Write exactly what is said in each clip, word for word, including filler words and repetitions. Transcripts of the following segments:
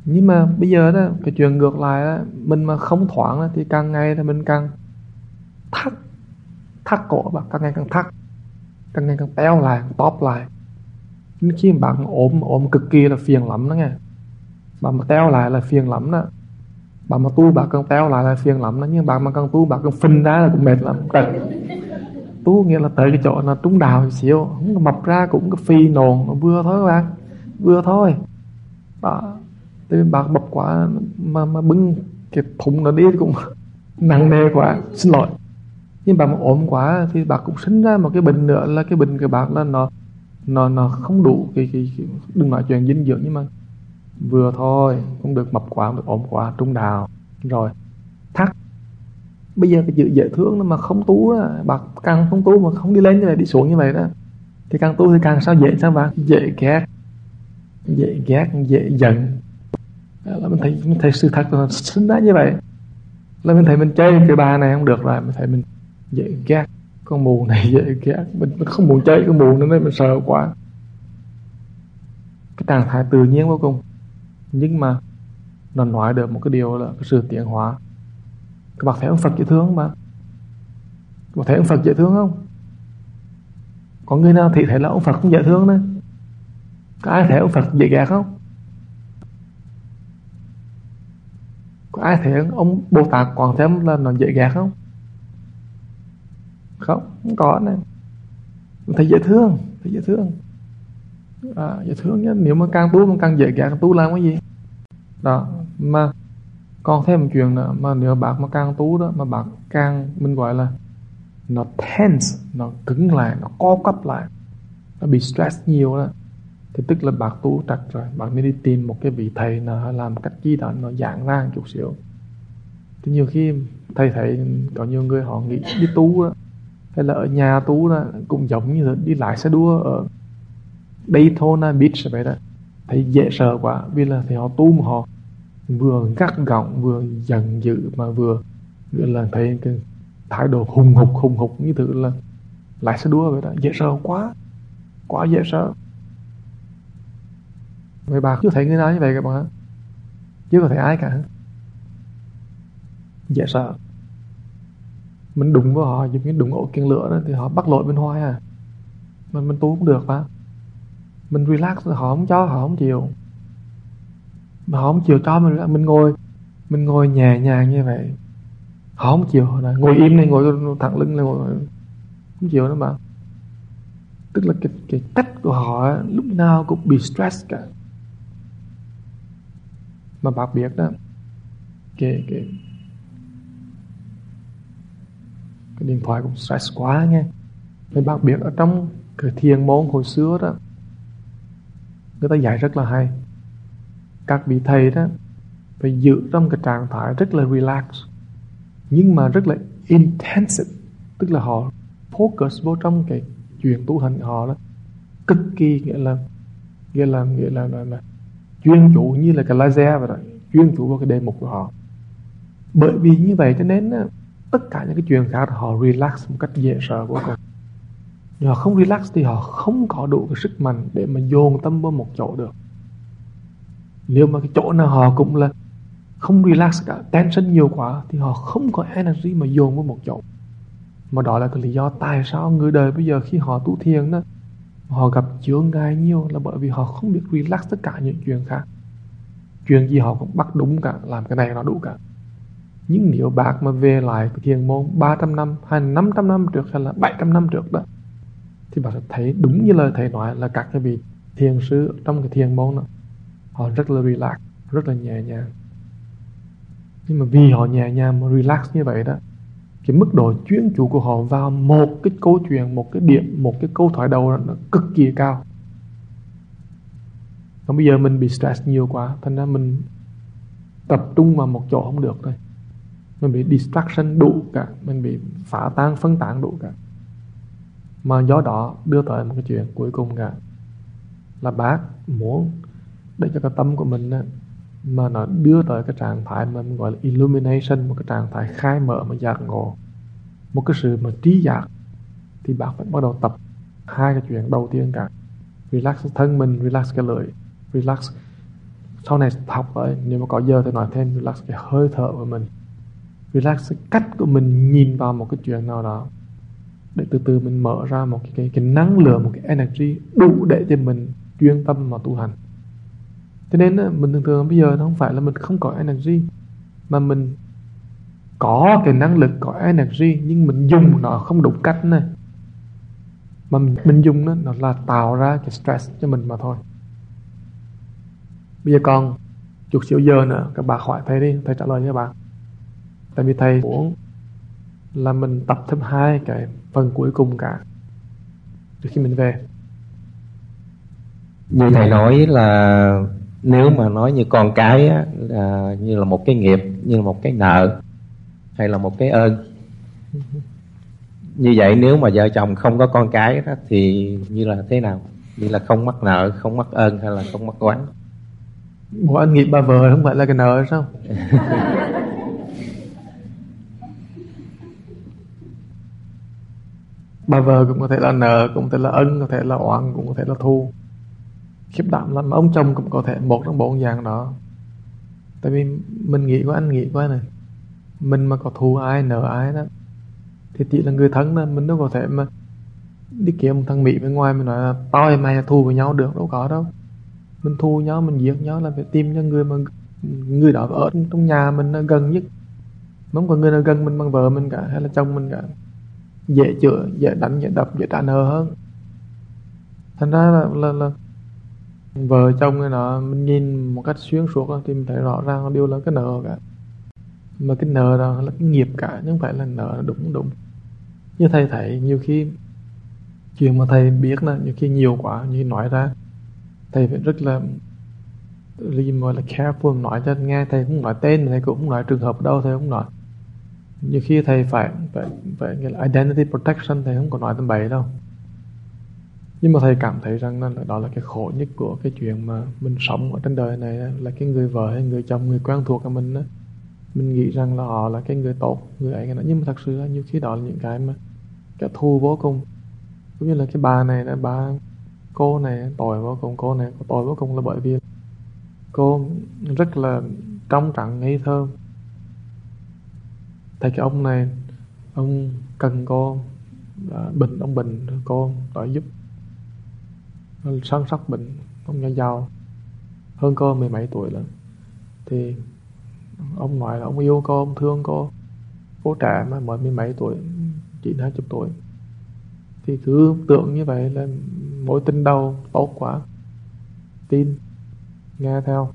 Nhưng mà bây giờ đó, cái chuyện ngược lại đó, mình mà không thoáng đó, thì càng ngày thì mình càng thắt thắt cổ bạn, càng ngày càng thắt, càng ngày càng teo lại, tóp lại. Nên khi mà bạn ốm ốm cực kỳ là phiền lắm đó nghe. Bạn mà teo lại là phiền lắm đó. Bạn mà tu bạn càng teo lại là phiền lắm đó. Nhưng bạn mà càng tu bạn càng phình ra là cũng mệt lắm. Cần tu nghĩa là tới cái chỗ là trúng đào một xíu, không có mập ra cũng có phi nồn, nó vừa thôi các bạn, vừa thôi đó. Tại vì bạn mập quá mà mà bưng cái thùng nó đi cũng nặng nề quá, xin lỗi. Nhưng bạn mà ốm quá thì bạn cũng sinh ra một cái bệnh nữa, là cái bệnh của bạn là nó nó nó không đủ cái, cái, cái đừng nói chuyện dinh dưỡng, nhưng mà vừa thôi, không được mập quá, không được ốm quá, trung đào rồi thắt. Bây giờ cái chữ dễ thương mà không tu á, bạn càng không tu mà không đi lên như vậy, đi xuống như vậy đó, thì càng tu thì càng sao dễ sao bạn, dễ ghét, dễ ghét, dễ giận. Đó là mình thấy mình thấy sự thật là sinh ra như vậy. Là mình thấy mình chơi cái bà này không được rồi, mình thấy mình dễ ghét con mù này, dễ ghét, mình, mình không muốn chơi con mù nữa nên mình sợ quá. Cái trạng thái tự nhiên vô cùng, nhưng mà nó nói được một cái điều là cái sự tiến hóa. Các bạn thấy ông Phật dễ thương không bạn? Các bạn thấy ông Phật dễ thương không? Có người nào thì thấy là ông Phật không dễ thương đấy? Có ai thấy ông Phật dễ ghét không? Có ai thấy ông Bồ Tát Quán Thế Âm là nó dễ ghét không? Không, không có này. Thấy dễ thương, thấy dễ thương, à, dễ thương nhá. Nếu mà càng tu mà càng dễ ghét, tu làm cái gì đó. Mà còn thêm một chuyện nữa, mà nếu bạn mà càng tu đó, mà bạn càng, mình gọi là nó tense, nó cứng lại, nó co quắp lại, nó bị stress nhiều đó, thì tức là bạn tu trật rồi. Bạn nên đi tìm một cái vị thầy nào làm cách chi đó nó giãn ra một chút xíu. Thì nhiều khi thầy thấy có nhiều người họ nghĩ đi tu đó, hay là ở nhà tu đó, cũng giống như là đi lái xe đua ở Daytona Beach vậy đó, thấy dễ sợ quá. Vì là thì họ tu mà họ vừa gắt gỏng, vừa giận dữ, mà vừa là thấy cái thái độ hùng hục hùng hục như thứ là lái xe đua vậy đó, dễ sợ quá, quá dễ sợ. Mấy bà chưa thấy người nào như vậy các bạn, chưa có thấy ai cả, dễ sợ. Mình đụng vào họ giống như đụng ổ kiên lửa đó, thì họ bắt lỗi bên hoài à. Mình mình tu cũng được mà, mình relax, họ không cho, họ không chịu, mà họ không chịu cho mình. Mình ngồi mình ngồi nhẹ nhàng như vậy, họ không chịu, họ nói, ngồi im này, ngồi thẳng lưng này, ngồi không chịu nữa mà. Tức là cái, cái cách của họ lúc nào cũng bị stress cả. Mà bác biết đó, cái, cái, cái điện thoại cũng stress quá nghe. Mấy bác biết ở trong cái thiền môn hồi xưa đó, người ta dạy rất là hay. Các vị thầy đó phải giữ trong cái trạng thái rất là relax, nhưng mà rất là intensive. Tức là họ focus vô trong cái chuyện tu hành của họ đó, cực kỳ nghĩa là nghĩa là nghĩa là, là, là chuyên chủ, như là cái laser vậy đó, chuyên chủ vào cái đề mục của họ. Bởi vì như vậy cho nên tất cả những cái chuyện khác họ relax một cách dễ sợ vô cùng. Nhưng họ không relax thì họ không có đủ cái sức mạnh để mà dồn tâm vào một chỗ được. Nếu mà cái chỗ nào họ cũng là không relax cả, tension nhiều quá, thì họ không có energy mà dồn vào một chỗ. Mà đó là cái lý do tại sao người đời bây giờ khi họ tu thiền đó, họ gặp chướng ngại nhiều, là bởi vì họ không biết relax tất cả những chuyện khác. Chuyện gì họ cũng bắt đúng cả, làm cái này nó đủ cả. Nhưng nếu bác mà về lại cái thiền môn ba trăm năm hay năm trăm năm trước hay là bảy trăm năm trước đó, thì bác sẽ thấy đúng như lời thầy nói là các cái vị thiền sư trong cái thiền môn đó, họ rất là relax, rất là nhẹ nhàng. Nhưng mà vì họ nhẹ nhàng mà relax như vậy đó, cái mức độ chuyên chú của họ vào một cái câu chuyện, một cái điểm, một cái câu thoại đầu đó, nó cực kỳ cao. Còn bây giờ mình bị stress nhiều quá, thành ra mình tập trung vào một chỗ không được thôi. Mình bị distraction đủ cả, mình bị phá tan, phân tán đủ cả. Mà do đó đưa tới một cái chuyện cuối cùng cả, là bác muốn để cho cái tâm của mình á, mà nó đưa tới cái trạng thái mà mình gọi là illumination, một cái trạng thái khai mở mà giác ngộ, một cái sự mà trí giác, thì bác phải bắt đầu tập hai cái chuyện đầu tiên cả. Relax thân mình, relax cái lưỡi, relax sau này học rồi, nếu mà có giờ thì nói thêm relax cái hơi thở của mình, relax cái cách của mình nhìn vào một cái chuyện nào đó, để từ từ mình mở ra một cái, cái, cái năng lượng, một cái energy đủ để cho mình chuyên tâm mà tu hành. Cho nên mình thường thường bây giờ nó không phải là mình không có energy, mà mình có cái năng lực, có energy, nhưng mình dùng nó không đúng cách này. Mà mình, mình dùng nó, nó là tạo ra cái stress cho mình mà thôi. Bây giờ còn chút xíu giờ nữa, các bạn hỏi thầy đi, thầy trả lời cho các bạn. Tại vì thầy muốn là mình tập thêm hai cái phần cuối cùng cả trước khi mình về. Như thầy nói là nếu mà nói như con cái á, là như là một cái nghiệp, như là một cái nợ hay là một cái ơn. Như vậy nếu mà vợ chồng không có con cái đó thì như là thế nào? Như là không mắc nợ, không mắc ơn hay là không mắc oán? Bộ anh nghĩ bà vợ không phải là cái nợ sao? Bà vợ cũng có thể là nợ, cũng có thể là ân, có thể là oán, cũng có thể là thù. Khiếp đảm lắm. Mà ông chồng cũng có thể một trong bốn dạng đó. Tại vì mình nghĩ qua, anh nghĩ qua này, mình mà có thù ai, nợ ai đó thì chỉ là người thân đó. Mình đâu có thể mà đi kiếm một thằng Mỹ bên ngoài mình nói là tao mày là thù với nhau được, đâu có đâu. Mình thù nhau, mình giết nhau là phải tìm cho người mà người đó ở trong nhà mình nó gần nhất. Không có người nào gần mình bằng vợ mình cả hay là chồng mình cả, dễ chữa, dễ đánh, dễ đập, dễ trả nợ hơn. Thành ra là, là, là vợ chồng này nó mình nhìn một cách xuyên suốt thì mình thấy rõ ràng đều là cái nợ cả. Mà cái nợ đó là cái nghiệp cả, chứ không phải là nợ đúng đúng. Như thầy thấy nhiều khi chuyện mà thầy biết là nhiều khi nhiều quá, như nói ra thầy phải rất là gọi là careful, nói cho nghe. Thầy không nói tên, thầy cũng không nói trường hợp đâu, thầy không nói. Nhiều khi thầy phải phải phải nghĩa là identity protection, thầy không có nói tầm bậy đâu. Nhưng mà thầy cảm thấy rằng là đó là cái khổ nhất của cái chuyện mà mình sống ở trên đời này, là cái người vợ hay người chồng, người quen thuộc của mình đó, mình nghĩ rằng là họ là cái người tốt, người ấy đó. Nhưng mà thật sự là nhiều khi đó là những cái mà cái thù vô cùng. Cũng như là cái bà này, bà cô này tội vô cùng. Cô này có tội vô cùng là bởi vì cô rất là trong trắng ngây thơ. Thấy cái ông này, ông cần cô bệnh, ông bệnh cô đòi giúp, săn sóc bệnh. Ông nhà giàu hơn cô mười mấy tuổi lận, thì ông nói là ông yêu cô, ông thương cô. Cô trẻ mà mới mười mấy tuổi, chỉ hai chục tuổi, thì cứ tưởng như vậy là mối tình đầu tốt quá, tin, nghe theo.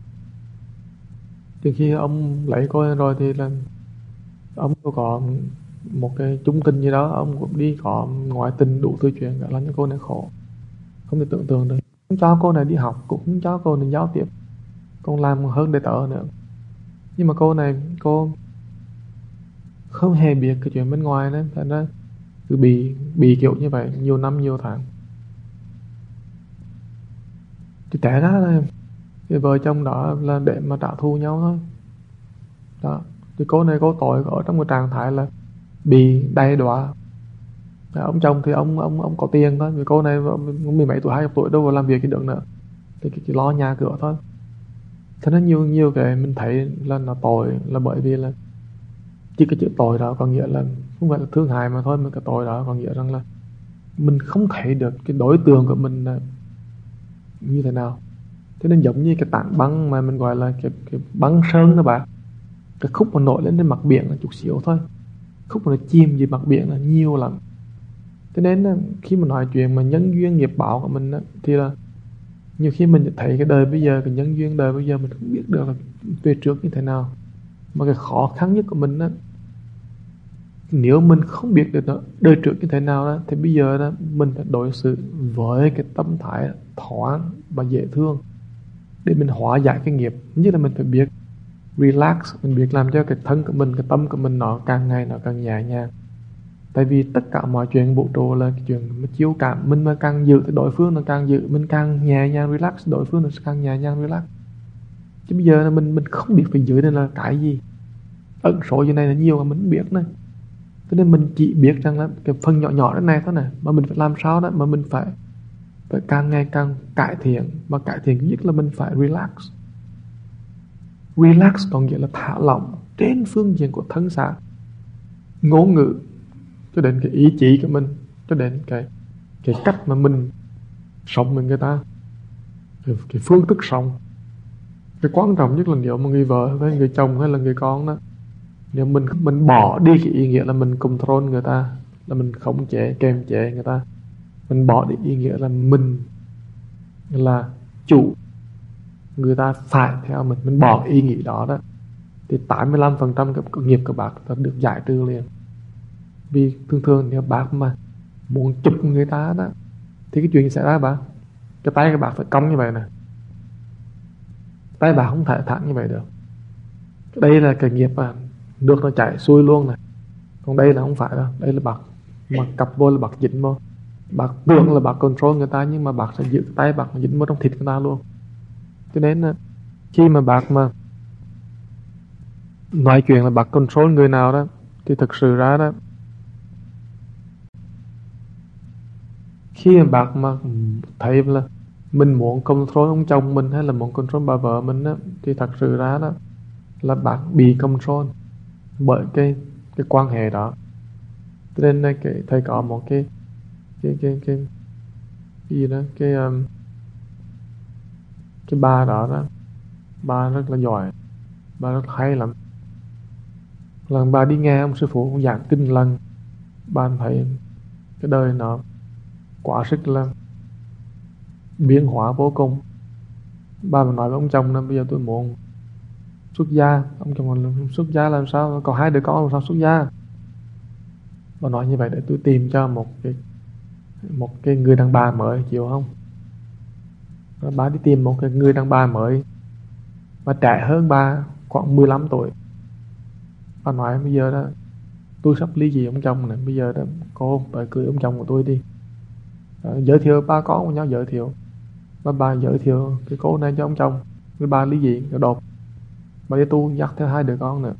Từ khi ông lấy cô rồi thì là ông có một cái chung tình gì đó, ông cũng đi có ngoại tình đủ thứ chuyện cả, làm cho cô này khổ không thể tưởng tượng được. Không cho cô này đi học, cũng không cho cô này giao tiếp, còn làm hơn để tợ nữa. Nhưng mà cô này, cô không hề biết cái chuyện bên ngoài đấy, thành ra cứ bị bị kiểu như vậy nhiều năm nhiều tháng. Thì trẻ ra là cái vợ chồng đó là để mà trả thù nhau thôi đó. Thì cô này cô tội ở trong một trạng thái là bị đầy đọa. Ông chồng thì ông ông ông có tiền thôi, vì cô này mười mấy tuổi, hai mươi tuổi đâu có làm việc cái được nữa, thì cái, cái lo nhà cửa thôi. Thế nên nhiều nhiều cái mình thấy là nó tội là bởi vì là chỉ cái chữ tội đó có nghĩa là không phải là thương hại mà thôi, mà cái tội đó có nghĩa rằng là mình không thấy được cái đối tượng của mình là như thế nào. Thế nên giống như cái tảng băng mà mình gọi là cái, cái băng sơn đó bạn, cái khúc mà nổi lên trên mặt biển là chút xíu thôi, khúc mà nó chìm dưới mặt biển là nhiều lắm. Thế nên khi mà nói chuyện mà nhân duyên nghiệp báo của mình thì là nhiều khi mình thấy cái đời bây giờ, cái nhân duyên đời bây giờ mình không biết được là về trước như thế nào. Mà cái khó khăn nhất của mình đó, nếu mình không biết được đó, đời trước như thế nào đó, thì bây giờ đó mình phải đối xử với cái tâm thái thoáng và dễ thương để mình hóa giải cái nghiệp. Như là mình phải biết relax, mình biết làm cho cái thân của mình, cái tâm của mình nó càng ngày nó càng nhẹ nhàng. Tại vì tất cả mọi chuyện vũ trụ là cái chuyện mà chiếu cảm. Mình mà càng giữ thì đối phương nó càng giữ, mình càng nhẹ nhàng relax, đối phương nó sẽ càng nhẹ nhàng relax. Chứ bây giờ là mình mình không biết phải giữ đây là cái gì, ẩn số như này là nhiều mà mình không biết này. Cho nên mình chỉ biết rằng là cái phần nhỏ nhỏ đó này thôi này, mà mình phải làm sao đó mà mình phải phải càng ngày càng cải thiện. Mà cải thiện nhất là mình phải relax. Relax có nghĩa là thả lỏng trên phương diện của thân xác, ngôn ngữ, cho đến cái ý chí của mình, cho đến cái cái cách mà mình sống với người ta, cái, cái phương thức sống. Cái quan trọng nhất là nếu mà người vợ với người chồng hay là người con đó, nếu mình mình bỏ đi cái ý nghĩa là mình control người ta, là mình khống chế, kềm chế người ta, mình bỏ đi ý nghĩa là mình là chủ, người ta phải theo mình, mình bỏ ý nghĩ đó đó, thì tám mươi lăm phần trăm cái nghiệp của bác đã được giải trừ liền. Vì thường thường nếu bác mà muốn chụp người ta đó, thì cái chuyện gì xảy ra bác? Cái tay của bác phải cong như vậy nè, tay bác không thể thẳng như vậy được. Đây là cái nghiệp mà nước nó chảy xuôi luôn này. Còn đây là không phải đâu, đây là bác mà cặp vô là bác dính vô. Bác tưởng là bác control người ta, nhưng mà bác sẽ giữ cái tay bác dính vô trong thịt người ta luôn. Cho nên khi mà bác mà nói chuyện là bác control người nào đó, thì thực sự ra đó, khi mà bác mà thấy là mình muốn control ông chồng mình hay là muốn control bà vợ mình đó, thì thật sự ra đó là bác bị control bởi cái cái quan hệ đó. Cho nên là cái thầy có một cái cái cái cái, cái gì đó, cái um, cái bà đó đó, bà rất là giỏi, bà rất hay lắm. Lần bà đi nghe ông sư phụ giảng kinh lần, bà thấy cái đời nó quá sức là biến hóa vô cùng. Bà mà nói với ông chồng là bây giờ tôi muốn xuất gia. Ông chồng là xuất gia làm sao, có hai đứa con làm sao xuất gia. Bà nói như vậy để tôi tìm cho một cái một cái người đàn bà mới, chịu không? Rồi bà đi tìm một cái người đàn bà mới mà trẻ hơn bà khoảng mười lăm tuổi. Bà nói bây giờ đó tôi sắp ly dị ông chồng này, bây giờ đó cô tới cưới ông chồng của tôi đi. Rồi, giới thiệu ba con của nhau, giới thiệu bà bà giới thiệu cái cô này cho ông chồng, với bà ly dị cái đột bà đi tu dắt theo hai đứa con nữa.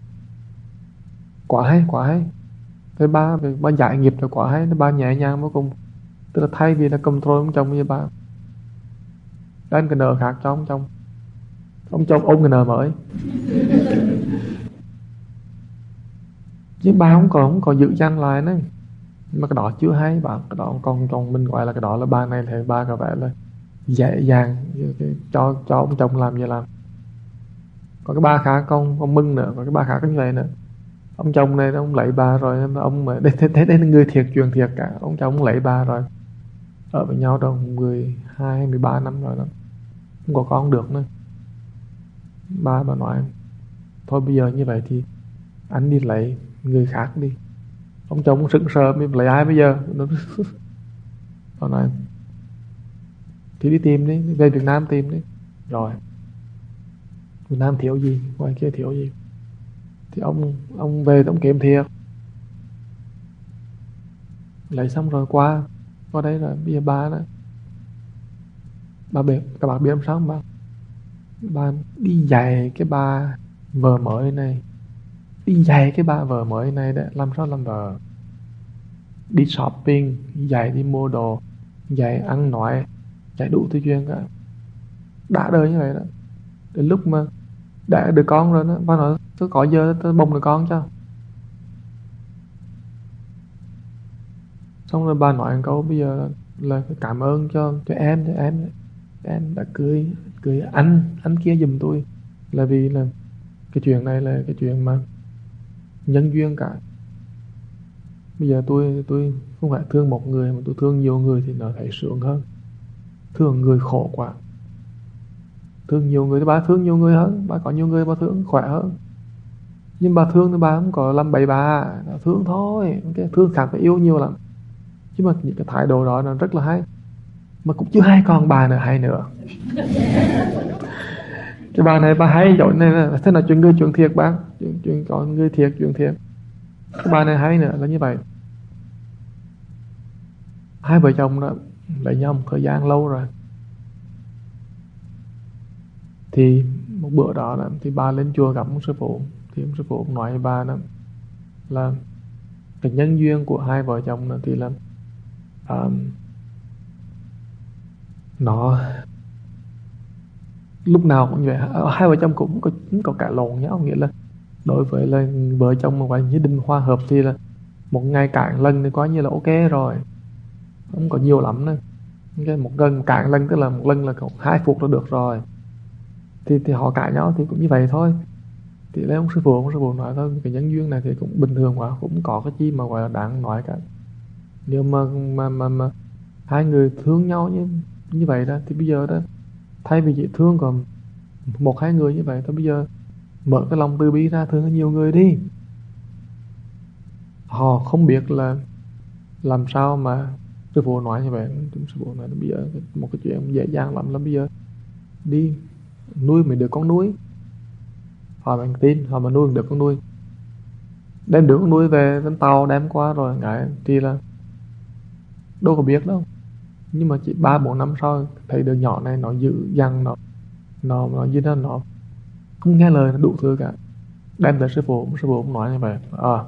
Quá hay, quá hay. Cái ba ba giải nghiệp là quá hay, nó ba nhẹ nhàng vô cùng. Tức là thay vì là control ông chồng, như ba đánh cái nợ khác cho ông chồng, ông chồng ôm cái nợ mới. Chứ ba không còn không còn giữ danh lại nữa. Mà cái đó chưa hay bạn, cái đó còn còn mình gọi là cái đó là ba này thì ba có vẻ là dễ dàng cho cho ông chồng làm gì làm. Có cái ba khác con ông Mưng nữa, có cái ba khác như vậy nữa. Ông chồng này ông lấy bà rồi, ông mà thế thế đây là người thiệt truyền thiệt cả. Ông chồng ông lấy bà rồi, ở với nhau trong mười hai mười ba năm rồi đó, không có con được nữa. Ba bà nói thôi bây giờ như vậy thì anh đi lấy người khác đi. Ông chồng ông sững sờ, mình lấy ai bây giờ? Bà nói thì đi tìm đi, về Việt Nam tìm đi. Rồi Việt Nam thiếu gì, ngoài kia thiếu gì, thì ông ông về ông kiếm thiệt. Lấy xong rồi qua qua đây là bây giờ ba đó, bà biết các bạn biết làm sao không bà? Bà đi dạy cái bà vợ mới này, đi dạy cái bà vợ mới này để làm sao làm vợ, đi shopping, dạy đi mua đồ, dạy ăn nói, dạy đủ thứ chuyện cả. Đã đời như vậy đó. Đến lúc mà đã được con rồi đó, bà nói tôi có giờ tôi bồng được con cho. Xong rồi bà nói một câu bây giờ là cảm ơn cho cho em, cho em em đã cưới cưới anh anh kia giùm tôi, là vì là cái chuyện này là cái chuyện mà nhân duyên cả. Bây giờ tôi tôi không phải thương một người mà tôi thương nhiều người thì nó thấy sướng hơn. Thương người khổ quá, thương nhiều người thì bà thương nhiều người hơn, bà có nhiều người bà thương khỏe hơn. Nhưng bà thương thì bà không có làm bậy bà, thương thôi. Cái thương khác phải yêu nhiều lắm. chứ mà những cái thái độ đó nó rất là hay, mà cũng chưa hay còn bà nữa hay nữa. Cái bà này bà hay chỗ này là thế là chuyện người chuyện thiệt bác, chuyện chuyện có người thiệt chuyện thiệt. Cái bà này hay nữa là như vậy. Hai vợ chồng đó lấy nhau một thời gian lâu rồi, thì một bữa đó, đó thì bà lên chùa gặp ông sư phụ, thì ông sư phụ cũng nói với bà đó là cái nhân duyên của hai vợ chồng đó thì là um, nó lúc nào cũng vậy, hai vợ chồng cũng có, cũng có cãi lộn nhau. Nghĩa là đối với là vợ chồng mà gọi như đình hòa hợp thì là một ngày cãi lần thì coi như là ok rồi, không có nhiều lắm nữa. Okay, một lần cãi lần tức là một lần là hai phút là được rồi. Thì thì họ cãi nhau thì cũng như vậy thôi. Thì lấy ông sư phụ, ông sư phụ nói thôi, cái nhân duyên này thì cũng bình thường quá, cũng có cái chi mà gọi là đáng nói cả. Nếu mà mà mà, mà hai người thương nhau như như vậy đó thì bây giờ đó, thay vì chỉ thương còn một hai người như vậy thì bây giờ mở cái lòng từ bi ra thương nhiều người đi. Họ không biết là làm sao mà sư phụ nói như vậy. Sư phụ nói bây giờ một cái chuyện dễ dàng lắm là bây giờ đi nuôi mấy đứa con nuôi. Họ mình tin họ mà nuôi được con nuôi, đem đứa con nuôi về trên tàu đem qua rồi ngại thì là đâu có biết đâu. Nhưng mà chỉ ba bốn năm sau thấy đứa nhỏ này nó dữ dằn, nó nó nó như nó nó không nghe lời, nó đủ thứ cả. Đem tới sư phụ, sư phụ cũng nói như vậy. À,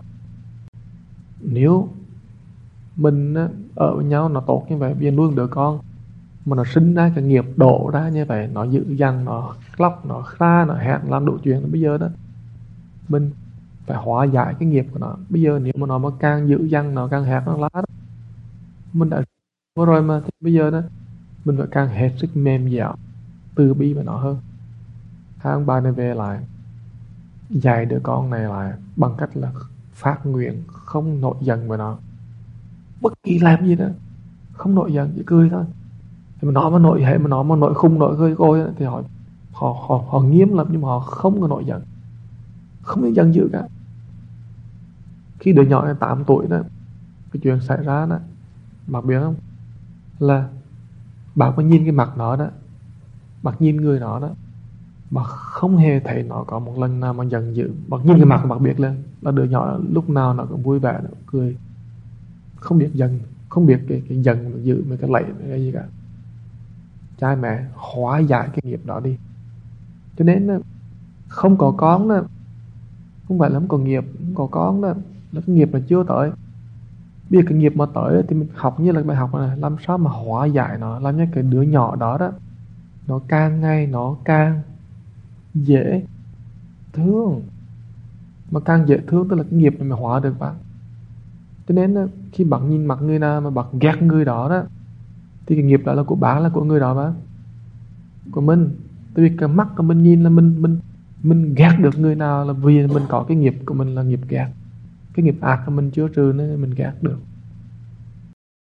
nếu mình ở với nhau nó tốt như vậy, bây giờ nuôi đứa con mà nó sinh ra cái nghiệp đổ ra như vậy, nó dữ dằn, nó lóc, nó ra, nó hẹn làm đủ chuyện. Bây giờ đó mình phải hóa giải cái nghiệp của nó. Bây giờ nếu mà nó mà càng dữ dằn, nó càng hẹn, nó lá đó, mình đã rồi mà thì bây giờ đó mình phải càng hết sức mềm dẻo, từ bi với nó hơn. Hai ông bà này về lại dạy đứa con này lại bằng cách là phát nguyện không nổi giận với nó, bất kỳ làm gì đó không nổi giận, chỉ cười thôi. Thì mà nó mà nổi hệ mà nó mà nổi khùng nổi khơi côi thì họ họ họ họ nghiêm lắm, nhưng mà họ không có nổi giận, không có giận dữ cả. Khi đứa nhỏ này tám tuổi đó, cái chuyện xảy ra đó, bạn biết không, là bạn có nhìn cái mặt nó đó, bạn nhìn người nó đó, bạn không hề thấy nó có một lần nào mà giận dữ. Bạn nhìn cái mặt bạn biết lên là đứa nhỏ lúc nào nó cũng vui vẻ, nó cũng cười, không biết giận, không biết cái, cái giận mà dữ, mà cái lệ cái gì cả. Cha mẹ hóa giải cái nghiệp đó đi. Cho nên không có con đó không phải là không có nghiệp, không có con đó là cái nghiệp là chưa tới. Bây giờ cái nghiệp mà tới thì mình học như là bài học này, làm sao mà hóa giải nó, làm cho cái đứa nhỏ đó đó nó càng ngày nó càng dễ thương. Mà càng dễ thương tức là cái nghiệp này mà hóa được bạn. Cho nên khi bạn nhìn mặt người nào mà bạn ghét người đó đó, thì cái nghiệp đó là của bạn, là của người đó mà, của mình. Tại vì cái mắt của mình nhìn là mình mình mình ghét được người nào là vì mình có cái nghiệp của mình là nghiệp ghét, cái nghiệp ác của mình chưa trừ nên mình ghét được.